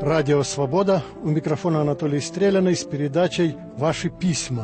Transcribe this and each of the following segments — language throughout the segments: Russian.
Радио «Свобода». У микрофона Анатолий Стреляный с передачей «Ваши письма».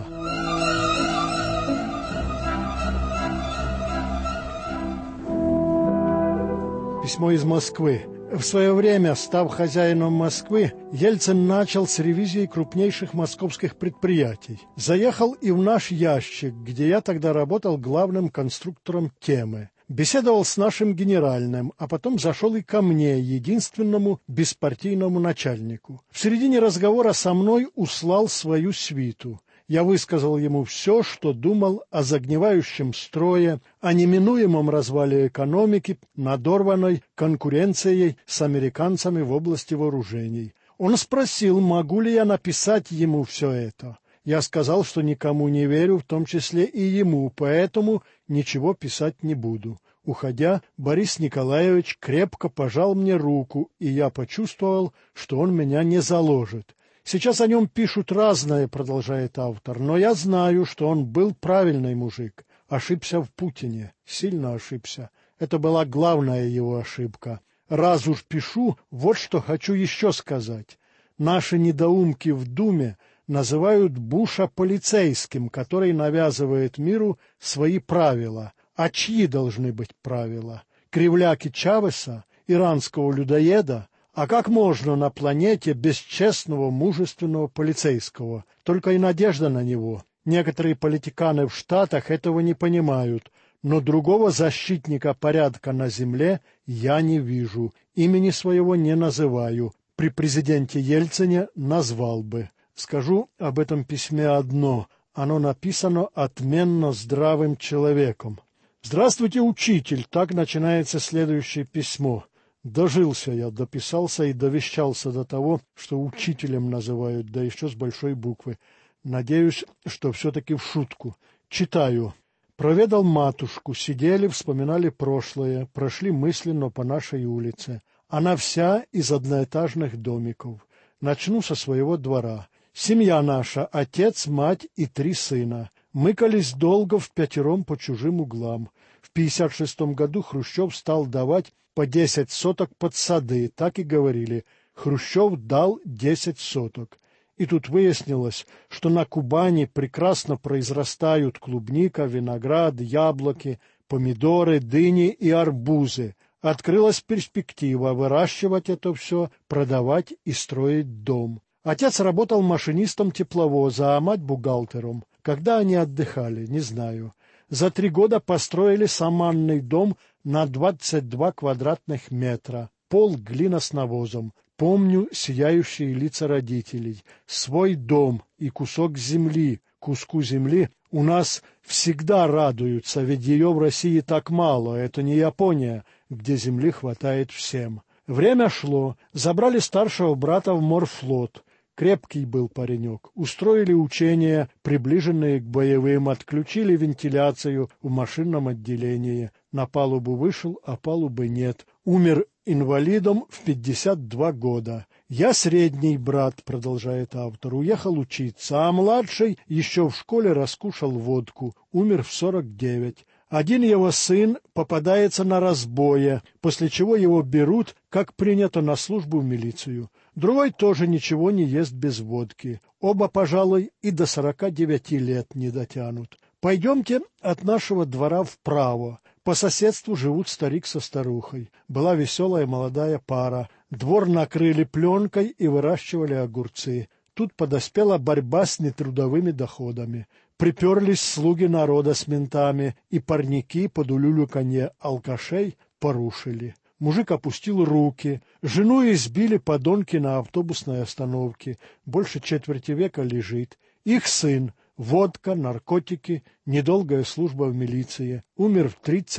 Письмо из Москвы. В свое время, став хозяином Москвы, Ельцин начал с ревизии крупнейших московских предприятий. Заехал и в наш ящик, где я тогда работал главным конструктором темы. Беседовал с нашим генеральным, а потом зашел и ко мне, единственному беспартийному начальнику. В середине разговора со мной услал свою свиту. Я высказал ему все, что думал о загнивающем строе, о неминуемом развале экономики, надорванной конкуренцией с американцами в области вооружений. Он спросил, могу ли я написать ему все это. Я сказал, что никому не верю, в том числе и ему, поэтому ничего писать не буду. Уходя, Борис Николаевич крепко пожал мне руку, и я почувствовал, что он меня не заложит. Сейчас о нем пишут разное, продолжает автор, но я знаю, что он был правильный мужик. Ошибся в Путине, сильно ошибся. Это была главная его ошибка. Раз уж пишу, вот что хочу еще сказать. Наши недоумки в Думе называют Буша полицейским, который навязывает миру свои правила. А чьи должны быть правила? Кривляки Чавеса, иранского людоеда? А как можно на планете без честного, мужественного полицейского? Только и надежда на него. Некоторые политиканы в Штатах этого не понимают, но другого защитника порядка на земле я не вижу. Имени своего не называю. При президенте Ельцине назвал бы. Скажу об этом письме одно. Оно написано отменно здравым человеком. «Здравствуйте, учитель!» Так начинается следующее письмо. Дожился я, дописался и довещался до того, что учителем называют, да еще с большой буквы. Надеюсь, что все-таки в шутку. Читаю. Проведал матушку, сидели, вспоминали прошлое, прошли мысленно по нашей улице. Она вся из одноэтажных домиков. Начну со своего двора. Семья наша, отец, мать и 3 сына. Мыкались долго впятером по чужим углам. В 1956 году Хрущев стал давать по 10 соток под сады. Так и говорили. Хрущев дал 10 соток. И тут выяснилось, что на Кубани прекрасно произрастают клубника, виноград, яблоки, помидоры, дыни и арбузы. Открылась перспектива выращивать это все, продавать и строить дом. Отец работал машинистом тепловоза, а мать бухгалтером. Когда они отдыхали, не знаю. За 3 года построили саманный дом на 22 квадратных метра. Пол глина с навозом. Помню сияющие лица родителей. Свой дом и кусок земли. Куску земли у нас всегда радуются, ведь ее в России так мало. Это не Япония, где земли хватает всем. Время шло. Забрали старшего брата в морфлот. Крепкий был паренек. Устроили учения, приближенные к боевым, отключили вентиляцию в машинном отделении. На палубу вышел, а палубы нет. Умер инвалидом в 52 года. Я средний брат, продолжает автор, уехал учиться, а младший еще в школе раскушал водку. Умер в 49. Один его сын попадается на разбое, после чего его берут, как принято, на службу в милицию. Другой тоже ничего не ест без водки. Оба, пожалуй, и до 49 лет не дотянут. Пойдемте от нашего двора вправо. По соседству живут старик со старухой. Была веселая молодая пара. Двор накрыли пленкой и выращивали огурцы. Тут подоспела борьба с нетрудовыми доходами. Приперлись слуги народа с ментами, и парники под улюлюканье алкашей порушили. Мужик опустил руки. Жену избили подонки на автобусной остановке. Больше четверти века лежит. Их сын. Водка, наркотики, недолгая служба в милиции. Умер в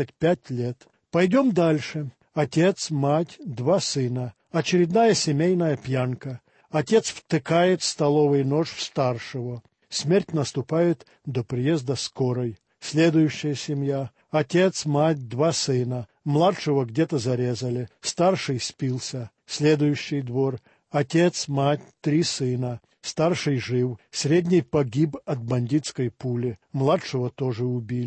35 лет. Пойдем дальше. Отец, мать, 2 сына. Очередная семейная пьянка. Отец втыкает столовый нож в старшего. Смерть наступает до приезда скорой. Следующая семья. Отец, мать, 2 сына. Младшего где-то зарезали. Старший спился. Следующий двор. Отец, мать, 3 сына. Старший жив. Средний погиб от бандитской пули. Младшего тоже убили.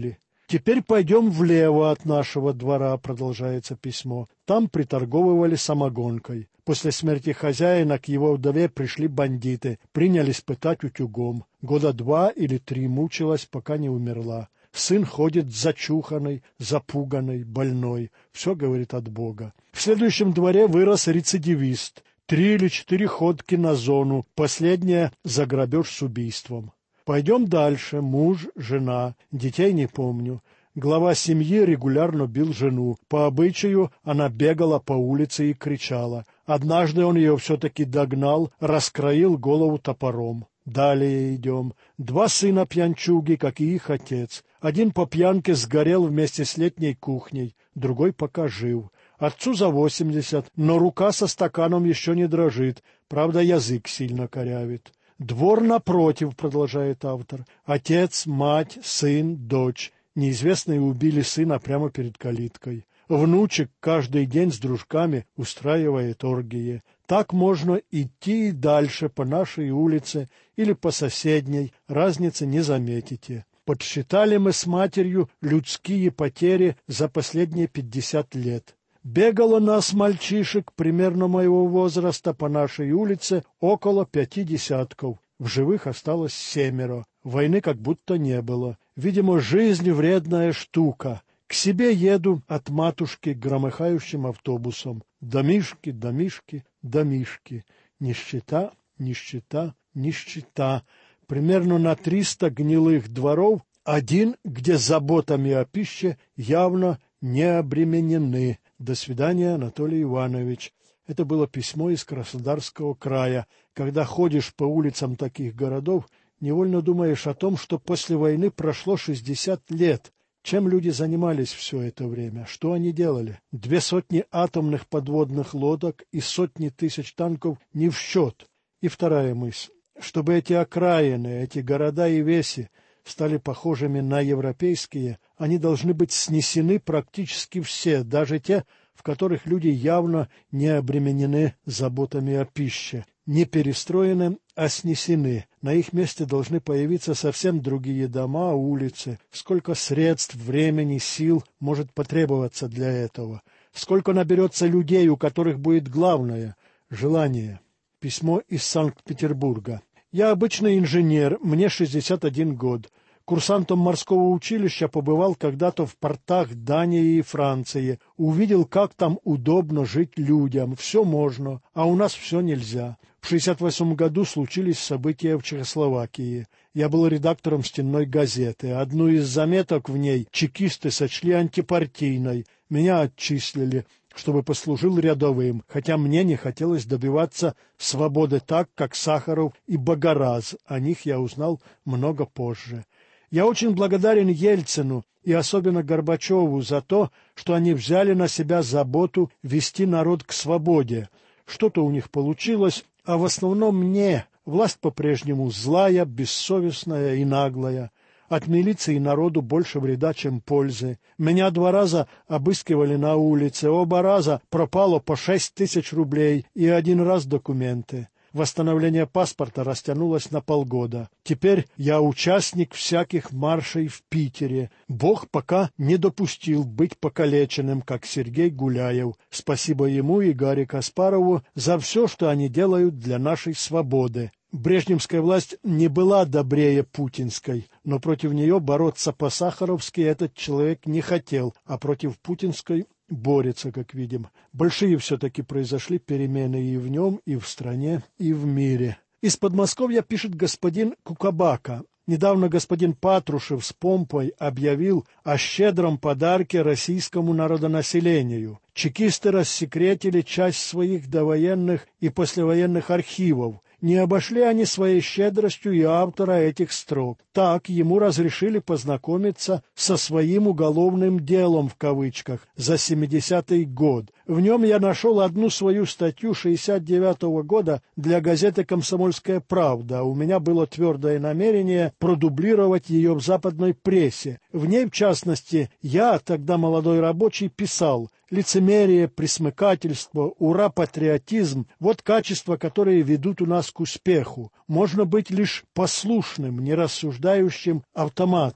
«Теперь пойдем влево от нашего двора», — продолжается письмо. «Там приторговывали самогонкой. После смерти хозяина к его вдове пришли бандиты, принялись пытать утюгом. Года 2 или 3 мучилась, пока не умерла. Сын ходит зачуханный, запуганный, больной. Все говорит от Бога. В следующем дворе вырос рецидивист. 3 или 4 ходки на зону, последняя за грабеж с убийством. Пойдем дальше. Муж, жена, детей не помню. Глава семьи регулярно бил жену. По обычаю она бегала по улице и кричала. Однажды он ее все-таки догнал, раскроил голову топором. Далее идем. 2 сына пьянчуги, как и их отец. Один по пьянке сгорел вместе с летней кухней, другой пока жив. Отцу за 80, но рука со стаканом еще не дрожит, правда, язык сильно корявит. Двор напротив, продолжает автор. Отец, мать, сын, дочь. Неизвестные убили сына прямо перед калиткой. Внучек каждый день с дружками устраивает оргии. Так можно идти и дальше по нашей улице или по соседней, разницы не заметите. Подсчитали мы с матерью людские потери за последние 50 лет. Бегало нас, мальчишек, примерно моего возраста, по нашей улице около 50. В живых осталось 7. Войны как будто не было. Видимо, жизнь вредная штука. К себе еду от матушки громыхающим автобусом. Домишки, домишки, домишки. Нищета, нищета, нищета. Примерно на 300 гнилых дворов, один, где заботами о пище явно не обременены. До свидания, Анатолий Иванович. Это было письмо из Краснодарского края. Когда ходишь по улицам таких городов, невольно думаешь о том, что после войны прошло 60 лет. Чем люди занимались все это время? Что они делали? 200 атомных подводных лодок и сотни тысяч танков не в счет. И вторая мысль. Чтобы эти окраины, эти города и веси стали похожими на европейские, они должны быть снесены практически все, даже те, в которых люди явно не обременены заботами о пище, не перестроены, а снесены. На их месте должны появиться совсем другие дома, улицы. Сколько средств, времени, сил может потребоваться для этого? Сколько наберется людей, у которых будет главное – желание? Письмо из Санкт-Петербурга. Я обычный инженер, мне 61 год. Курсантом морского училища побывал когда-то в портах Дании и Франции. Увидел, как там удобно жить людям. Все можно, а у нас все нельзя. В 1968 году случились события в Чехословакии. Я был редактором стенной газеты. Одну из заметок в ней чекисты сочли антипартийной. Меня отчислили, чтобы послужил рядовым, хотя мне не хотелось добиваться свободы так, как Сахаров и Богораз. О них я узнал много позже. Я очень благодарен Ельцину и особенно Горбачеву за то, что они взяли на себя заботу вести народ к свободе. Что-то у них получилось, а в основном мне. Власть по-прежнему злая, бессовестная и наглая. От милиции и народу больше вреда, чем пользы. Меня 2 раза обыскивали на улице, оба раза пропало по 6 тысяч рублей и 1 раз документы. Восстановление паспорта растянулось на полгода. Теперь я участник всяких маршей в Питере. Бог пока не допустил быть покалеченным, как Сергей Гуляев. Спасибо ему и Гарри Каспарову за все, что они делают для нашей свободы. Брежневская власть не была добрее путинской, но против нее бороться по-сахаровски этот человек не хотел, а против путинской борется, как видим. Большие все-таки произошли перемены и в нем, и в стране, и в мире. Из Подмосковья пишет господин Кукабака. Недавно господин Патрушев с помпой объявил о щедром подарке российскому народонаселению. Чекисты рассекретили часть своих довоенных и послевоенных архивов. Не обошли они своей щедростью и автора этих строк. Так ему разрешили познакомиться со своим уголовным делом в кавычках за 70-й год. В нем я нашел одну свою статью 69-го года для газеты «Комсомольская правда». У меня было твердое намерение продублировать ее в западной прессе. В ней, в частности, я, тогда молодой рабочий, писал: лицемерие, пресмыкательство, ура-патриотизм – вот качества, которые ведут у нас к успеху. Можно быть лишь послушным, нерассуждающим автоматом.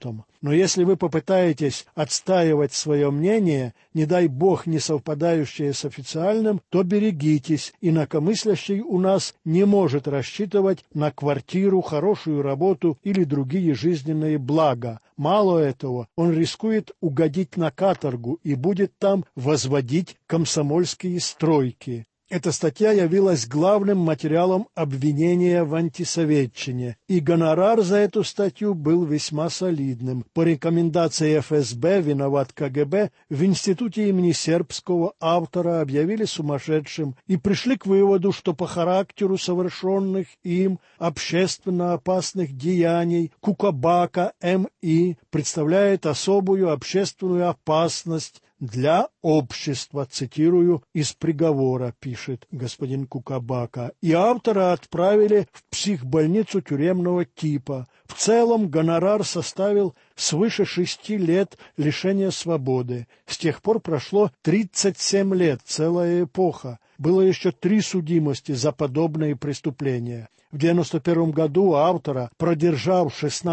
Но если вы попытаетесь отстаивать свое мнение, не дай бог не совпадающее с официальным, то берегитесь, инакомыслящий у нас не может рассчитывать на квартиру, хорошую работу или другие жизненные блага. Мало этого, он рискует угодить на каторгу и будет там возводить комсомольские стройки. Эта статья явилась главным материалом обвинения в антисоветчине, и гонорар за эту статью был весьма солидным. По рекомендации ФСБ, виноват КГБ, в институте имени Сербского автора объявили сумасшедшим и пришли к выводу, что по характеру совершенных им общественно опасных деяний Кукабака М.И. представляет особую общественную опасность для общества, цитирую из приговора, пишет господин Кукабака, и автора отправили в психбольницу тюремного типа. В целом гонорар составил свыше 6 лет лишения свободы. С тех пор прошло 37 лет, целая эпоха. Было еще 3 судимости за подобные преступления. В 1991 году автора, продержав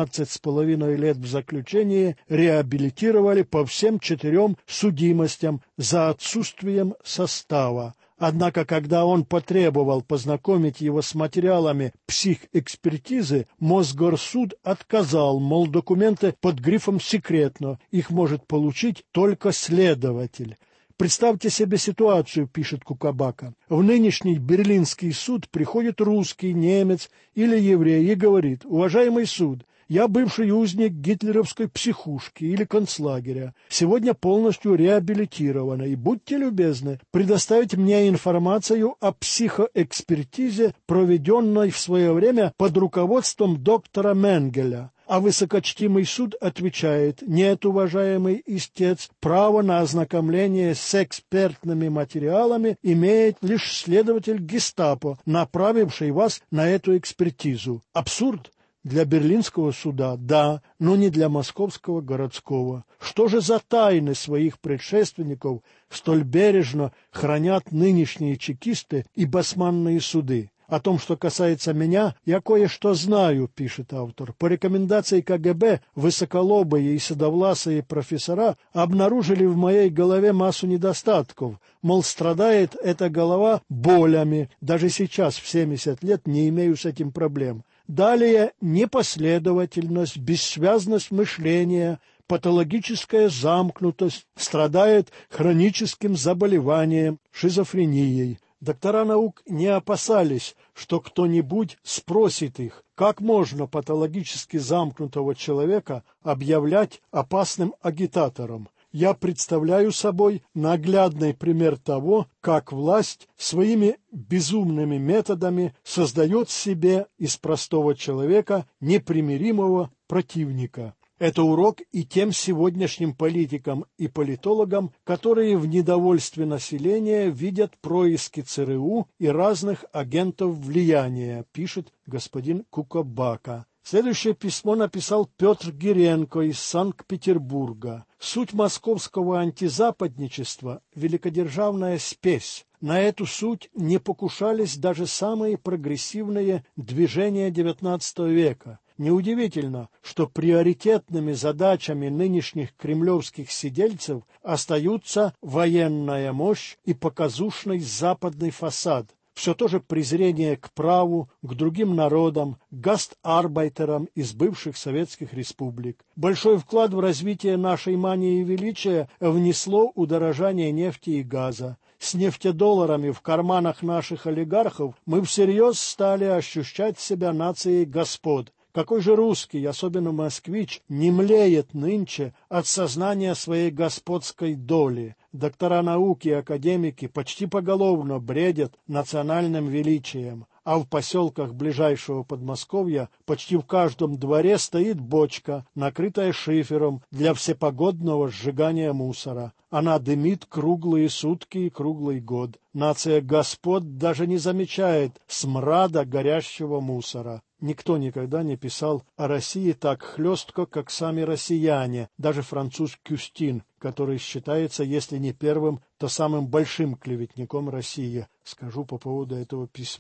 16,5 лет в заключении, реабилитировали по всем 4 судимостям за отсутствием состава. Однако, когда он потребовал познакомить его с материалами психэкспертизы, Мосгорсуд отказал, мол, документы под грифом «секретно», их может получить только следователь. Представьте себе ситуацию, пишет Кукабака. В нынешний Берлинский суд приходит русский, немец или еврей и говорит: «Уважаемый суд, я бывший узник гитлеровской психушки или концлагеря, сегодня полностью реабилитирован, и будьте любезны предоставить мне информацию о психоэкспертизе, проведенной в свое время под руководством доктора Менгеля». А высокочтимый суд отвечает: «Нет, уважаемый истец, право на ознакомление с экспертными материалами имеет лишь следователь гестапо, направивший вас на эту экспертизу». Абсурд. Для берлинского суда – да, но не для московского городского. Что же за тайны своих предшественников столь бережно хранят нынешние чекисты и басманные суды? О том, что касается меня, я кое-что знаю, пишет автор. По рекомендации КГБ высоколобые и седовласые профессора обнаружили в моей голове массу недостатков. Мол, страдает эта голова болями. Даже сейчас, в 70 лет, не имею с этим проблем. Далее непоследовательность, бессвязность мышления, патологическая замкнутость, страдает хроническим заболеванием, шизофренией. Доктора наук не опасались, что кто-нибудь спросит их, как можно патологически замкнутого человека объявлять опасным агитатором. Я представляю собой наглядный пример того, как власть своими безумными методами создает себе из простого человека непримиримого противника. Это урок и тем сегодняшним политикам и политологам, которые в недовольстве населения видят происки ЦРУ и разных агентов влияния, пишет господин Кукабака. Следующее письмо написал Петр Гиренко из Санкт-Петербурга. Суть московского антизападничества – великодержавная спесь. На эту суть не покушались даже самые прогрессивные движения XIX века. Неудивительно, что приоритетными задачами нынешних кремлевских сидельцев остаются военная мощь и показушный западный фасад. Все то же презрение к праву, к другим народам, к гастарбайтерам из бывших советских республик. Большой вклад в развитие нашей мании величия внесло удорожание нефти и газа. С нефтедолларами в карманах наших олигархов мы всерьез стали ощущать себя нацией господ. Какой же русский, особенно москвич, не млеет нынче от сознания своей господской доли? Доктора науки и академики почти поголовно бредят национальным величием, а в поселках ближайшего Подмосковья почти в каждом дворе стоит бочка, накрытая шифером для всепогодного сжигания мусора. Она дымит круглые сутки и круглый год. Нация господ даже не замечает смрада горящего мусора. Никто никогда не писал о России так хлестко, как сами россияне, даже француз Кюстин, который считается, если не первым, то самым большим клеветником России. Скажу по поводу этого письма.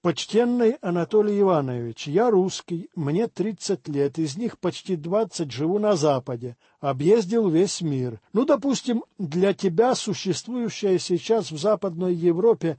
Почтенный Анатолий Иванович, я русский, мне 30 лет, из них почти 20 живу на Западе, объездил весь мир. Ну, допустим, для тебя существующая сейчас в Западной Европе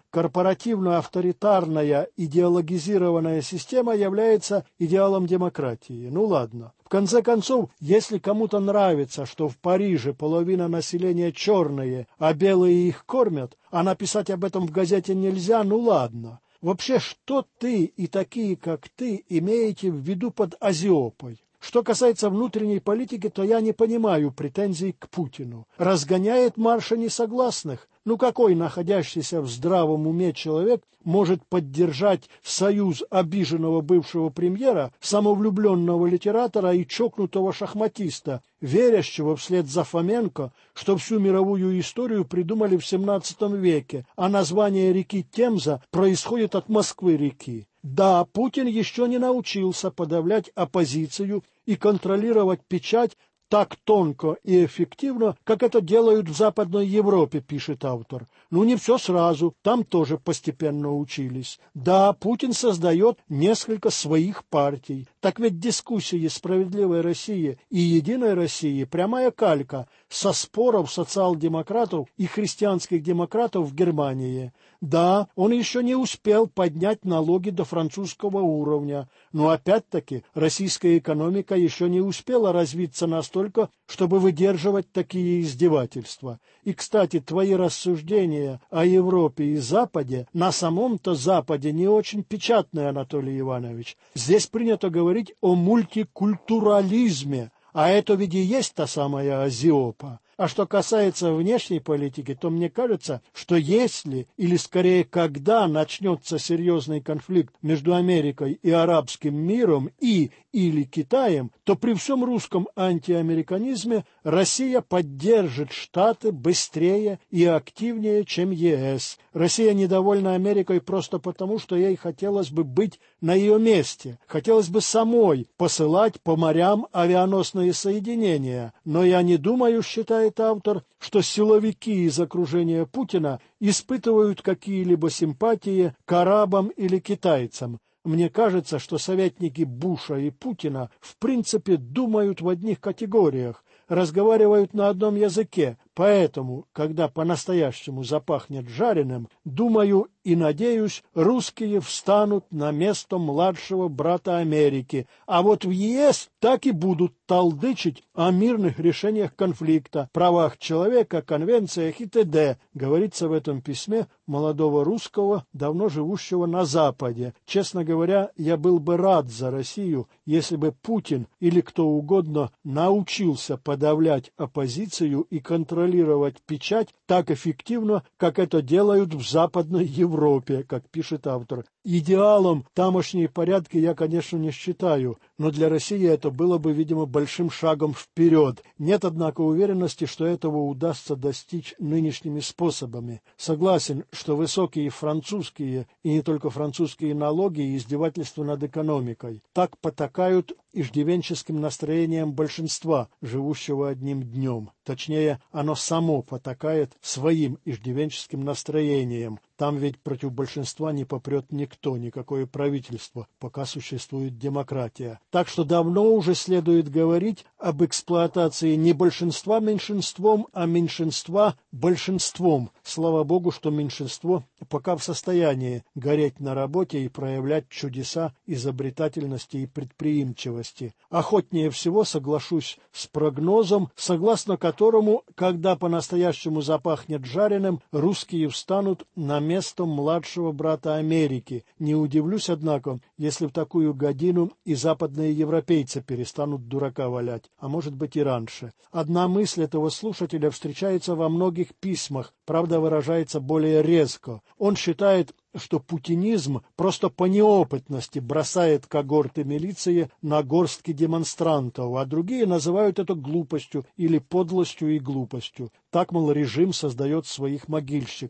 корпоративно-авторитарная идеологизированная система является идеалом демократии. Ну, ладно. В конце концов, если кому-то нравится, что в Париже половина населения черные, а белые их кормят, а написать об этом в газете нельзя, ну ладно. Вообще, что ты и такие, как ты, имеете в виду под азиопой? Что касается внутренней политики, то я не понимаю претензий к Путину. Разгоняет марша несогласных. Ну какой находящийся в здравом уме человек может поддержать союз обиженного бывшего премьера, самовлюбленного литератора и чокнутого шахматиста, верящего вслед за Фоменко, что всю мировую историю придумали в XVII веке, а название реки Темза происходит от Москвы-реки? Да, Путин еще не научился подавлять оппозицию и контролировать печать так тонко и эффективно, как это делают в Западной Европе, пишет автор. Ну, не все сразу, там тоже постепенно учились. Да, Путин создает несколько своих партий. Так ведь дискуссии «Справедливой России» и «Единой России» прямая калька со споров социал-демократов и христианских демократов в Германии. Да, он еще не успел поднять налоги до французского уровня, но опять-таки российская экономика еще не успела развиться настолько, чтобы выдерживать такие издевательства. И, кстати, твои рассуждения о Европе и Западе на самом-то Западе не очень печатные, Анатолий Иванович. Здесь принято говорить о мультикультурализме, а это ведь и есть та самая азиопа. А что касается внешней политики, то мне кажется, что если, или скорее когда начнется серьезный конфликт между Америкой и арабским миром или Китаем, то при всем русском антиамериканизме Россия поддержит Штаты быстрее и активнее, чем ЕС. Россия недовольна Америкой просто потому, что ей хотелось бы быть на ее месте. Хотелось бы самой посылать по морям авианосные соединения. Но я не думаю, считает автор, что силовики из окружения Путина испытывают какие-либо симпатии к арабам или китайцам. Мне кажется, что советники Буша и Путина в принципе думают в одних категориях, разговаривают на одном языке, поэтому, когда по-настоящему запахнет жареным, думаю и надеюсь, русские встанут на место младшего брата Америки, а вот в ЕС так и будут толдычить о мирных решениях конфликта, правах человека, конвенциях и т.д., говорится в этом письме молодого русского, давно живущего на Западе. Честно говоря, я был бы рад за Россию, если бы Путин или кто угодно научился подавлять оппозицию и контролировать печать так эффективно, как это делают в Западной Европе, как пишет автор. Идеалом тамошние порядки я, конечно, не считаю, но для России это было бы, видимо, большим шагом вперед. Нет, однако, уверенности, что этого удастся достичь нынешними способами. Согласен, что высокие французские и не только французские налоги и издевательства над экономикой так потакают иждивенческим настроением большинства, живущего одним днем. Точнее, оно само потакает своим иждивенческим настроением. Там ведь против большинства не попрет никто, никакое правительство, пока существует демократия. Так что давно уже следует говорить об эксплуатации не большинства меньшинством, а меньшинства большинством. Слава Богу, что меньшинство пока в состоянии гореть на работе и проявлять чудеса изобретательности и предприимчивости. Охотнее всего соглашусь с прогнозом, согласно которому, когда по-настоящему запахнет жареным, русские встанут на место младшего брата Америки. Не удивлюсь, однако, если в такую годину и западные европейцы перестанут дурака валять, а может быть и раньше. Одна мысль этого слушателя встречается во многих письмах, правда выражается более резко. Он считает, что путинизм просто по неопытности бросает когорты милиции на горстки демонстрантов, а другие называют это глупостью или подлостью и глупостью. Так, мол, режим создает своих могильщиков.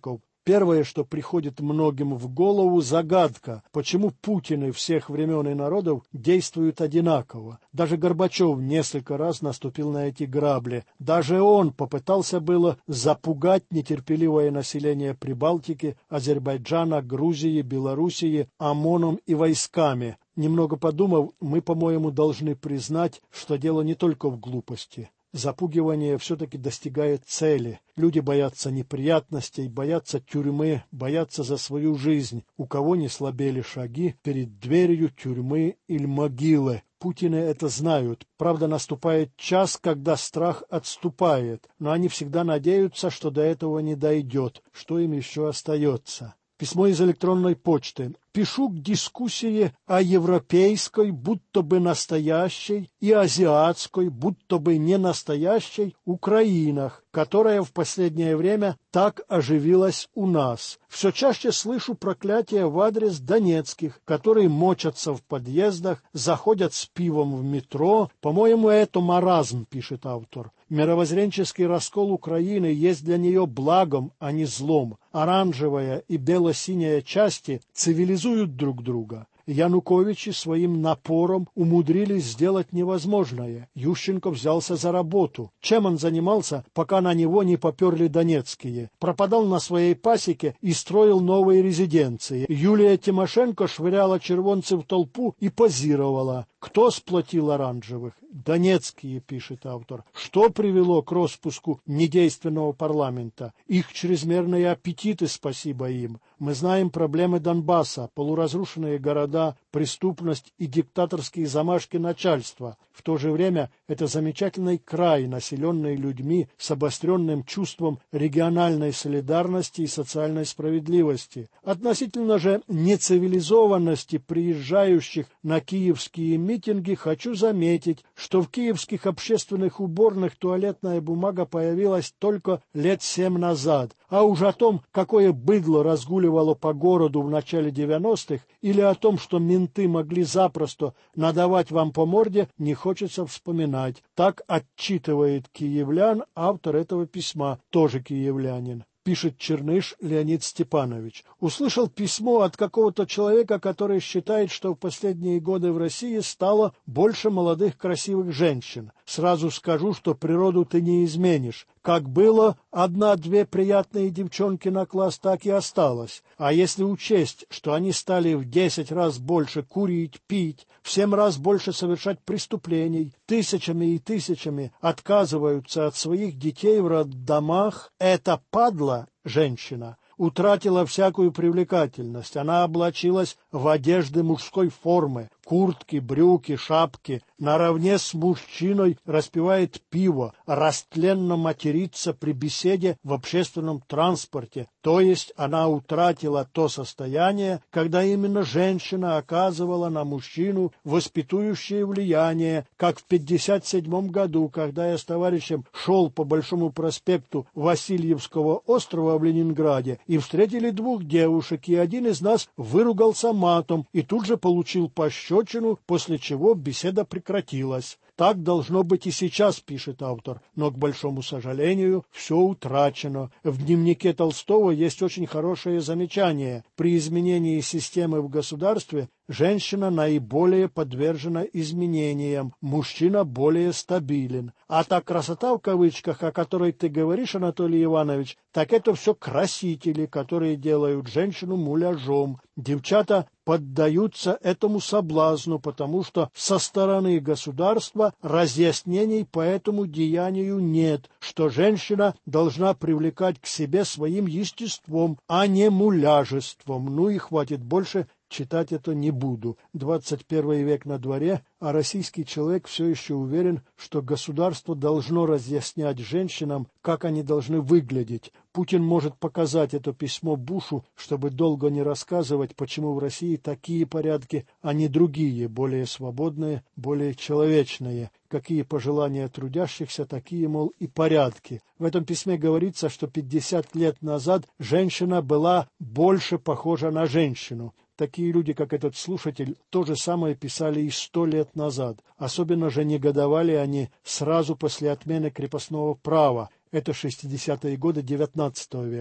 Первое, что приходит многим в голову, загадка, почему Путины всех времен и народов действуют одинаково. Даже Горбачев несколько раз наступил на эти грабли. Даже он попытался было запугать нетерпеливое население Прибалтики, Азербайджана, Грузии, Белоруссии ОМОНом и войсками. Немного подумав, мы, по-моему, должны признать, что дело не только в глупости. Запугивание все-таки достигает цели. Люди боятся неприятностей, боятся тюрьмы, боятся за свою жизнь. У кого не слабели шаги перед дверью тюрьмы или могилы. Путины это знают. Правда, наступает час, когда страх отступает, но они всегда надеются, что до этого не дойдет. Что им еще остается? Письмо из электронной почты. Пишу к дискуссии о европейской, будто бы настоящей, и азиатской, будто бы не настоящей Украинах, которая в последнее время так оживилась у нас. Все чаще слышу проклятия в адрес донецких, которые мочатся в подъездах, заходят с пивом в метро. По-моему, это маразм, пишет автор. Мировоззренческий раскол Украины есть для нее благом, а не злом. Оранжевая и бело-синяя части цивилизуют друг друга. Януковичи своим напором умудрились сделать невозможное. Ющенко взялся за работу. Чем он занимался, пока на него не поперли донецкие? Пропадал на своей пасеке и строил новые резиденции. Юлия Тимошенко швыряла червонцы в толпу и позировала. Кто сплотил оранжевых? Донецкие, пишет автор. Что привело к распуску недейственного парламента? Их чрезмерные аппетиты, спасибо им. Мы знаем проблемы Донбасса, полуразрушенные города, преступность и диктаторские замашки начальства. В то же время это замечательный край, населенный людьми с обостренным чувством региональной солидарности и социальной справедливости. Относительно же нецивилизованности приезжающих на киевские митинги хочу заметить, что в киевских общественных уборных туалетная бумага появилась только лет 7 назад, а уж о том, какое быдло разгуливало по городу в начале 90-х, или о том, что менты могли запросто надавать вам по морде, не хочется вспоминать. Так отчитывает киевлян автор этого письма, тоже киевлянин. Пишет Черныш Леонид Степанович. Услышал письмо от какого-то человека, который считает, что в последние годы в России стало больше молодых красивых женщин. Сразу скажу, что природу ты не изменишь. Как было 1-2 приятные девчонки на класс, так и осталось. А если учесть, что они стали в 10 раз больше курить, пить, в 7 раз больше совершать преступлений, тысячами и тысячами отказываются от своих детей в роддомах, это падла женщина утратила всякую привлекательность. Она облачилась в одежды мужской формы, куртки, брюки, шапки, наравне с мужчиной распивает пиво, растленно матерится при беседе в общественном транспорте. То есть она утратила то состояние, когда именно женщина оказывала на мужчину воспитующее влияние, как в 1957 году, когда я с товарищем шел по Большому проспекту Васильевского острова в Ленинграде и встретили 2 девушек, и один из нас выругался матом и тут же получил пощечину, после чего беседа прекратилась. Так должно быть и сейчас, пишет автор, но, к большому сожалению, все утрачено. В дневнике Толстого есть очень хорошее замечание. При изменении системы в государстве женщина наиболее подвержена изменениям, мужчина более стабилен. А та красота, в кавычках, о которой ты говоришь, Анатолий Иванович, так это все красители, которые делают женщину муляжом. Девчата поддаются этому соблазну, потому что со стороны государства разъяснений по этому деянию нет, что женщина должна привлекать к себе своим естеством, а не муляжеством. Ну и хватит, больше читать это не буду. 21 век на дворе, а российский человек все еще уверен, что государство должно разъяснять женщинам, как они должны выглядеть. Путин может показать это письмо Бушу, чтобы долго не рассказывать, почему в России такие порядки, а не другие, более свободные, более человечные. Какие пожелания трудящихся, такие, мол, и порядки. В этом письме говорится, что 50 лет назад женщина была больше похожа на женщину. Такие люди, как этот слушатель, то же самое писали и 100 лет назад. Особенно же негодовали они сразу после отмены крепостного права. Это 60-е годы XIX века.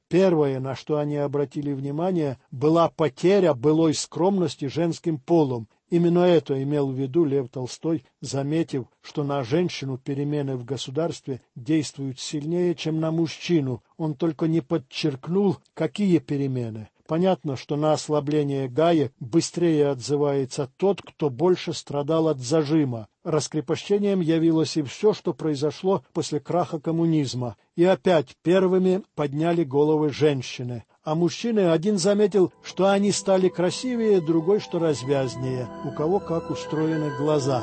Первое, на что они обратили внимание, была потеря былой скромности женским полом. Именно это имел в виду Лев Толстой, заметив, что на женщину перемены в государстве действуют сильнее, чем на мужчину. Он только не подчеркнул, какие перемены. Понятно, что на ослабление гаек быстрее отзывается тот, кто больше страдал от зажима. Раскрепощением явилось и все, что произошло после краха коммунизма. И опять первыми подняли головы женщины. А мужчины, один заметил, что они стали красивее, другой, что развязнее. У кого как устроены глаза.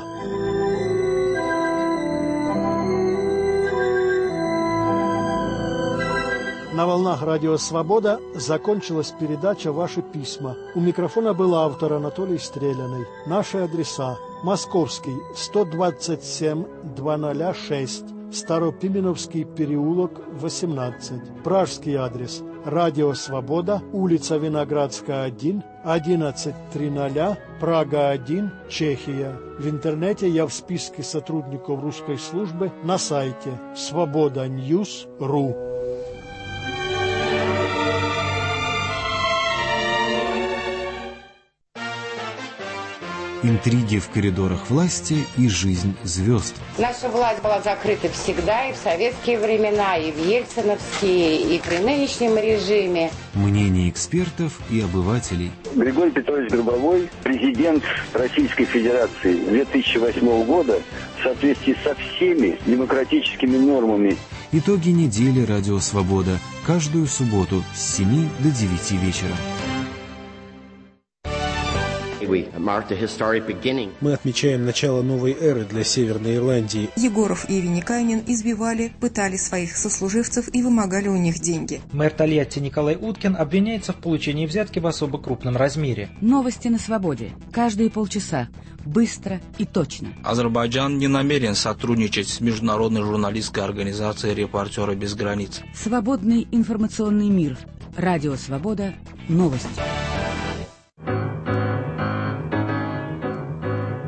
На волнах Радио Свобода закончилась передача «Ваши письма». У микрофона был автор Анатолий Стреляный. Наши адреса: Московский, 127-206, Старопименовский переулок, 18. Пражский адрес: Радио Свобода, улица Виноградская, 1, 1100, Прага 1, Чехия. В интернете я в списке сотрудников русской службы на сайте svoboda.news.ru. Интриги в коридорах власти и жизнь звезд. Наша власть была закрыта всегда, и в советские времена, и в ельциновские, и при нынешнем режиме. Мнения экспертов и обывателей. Григорий Петрович Гробовой, президент Российской Федерации 2008 года, в соответствии со всеми демократическими нормами. Итоги недели «Радио Свобода» каждую субботу с 7 до 9 вечера. Мы отмечаем начало новой эры для Северной Ирландии. Егоров и Винникайнин избивали, пытали своих сослуживцев и вымогали у них деньги. Мэр Тольятти Николай Уткин обвиняется в получении взятки в особо крупном размере. Новости на свободе. Каждые полчаса. Быстро и точно. Азербайджан не намерен сотрудничать с международной журналистской организацией «Репортеры без границ». Свободный информационный мир. Радио Свобода. Новости.